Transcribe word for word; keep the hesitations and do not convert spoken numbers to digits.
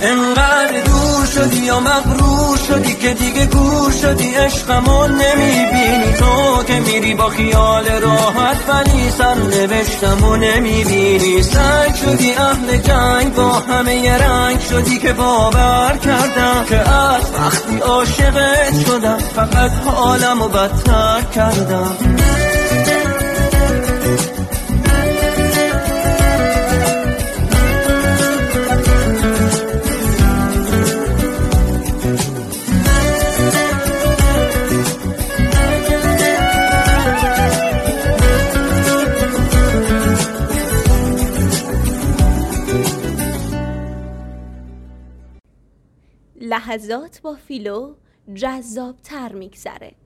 انقدر دور شدی یا مغرور شدی که دیگه گور شدی، عشقمو نمیبینی. تو که میری با خیال راحت ولی سرنوشتمو نمیبینی. سنگ شدی اهل جنگ، با همه ی رنگ شدی که باور کردم که از وقتی عاشقت شدم فقط حالمو بدتر کردم. لحظات با فیلو جذاب تر میگذره.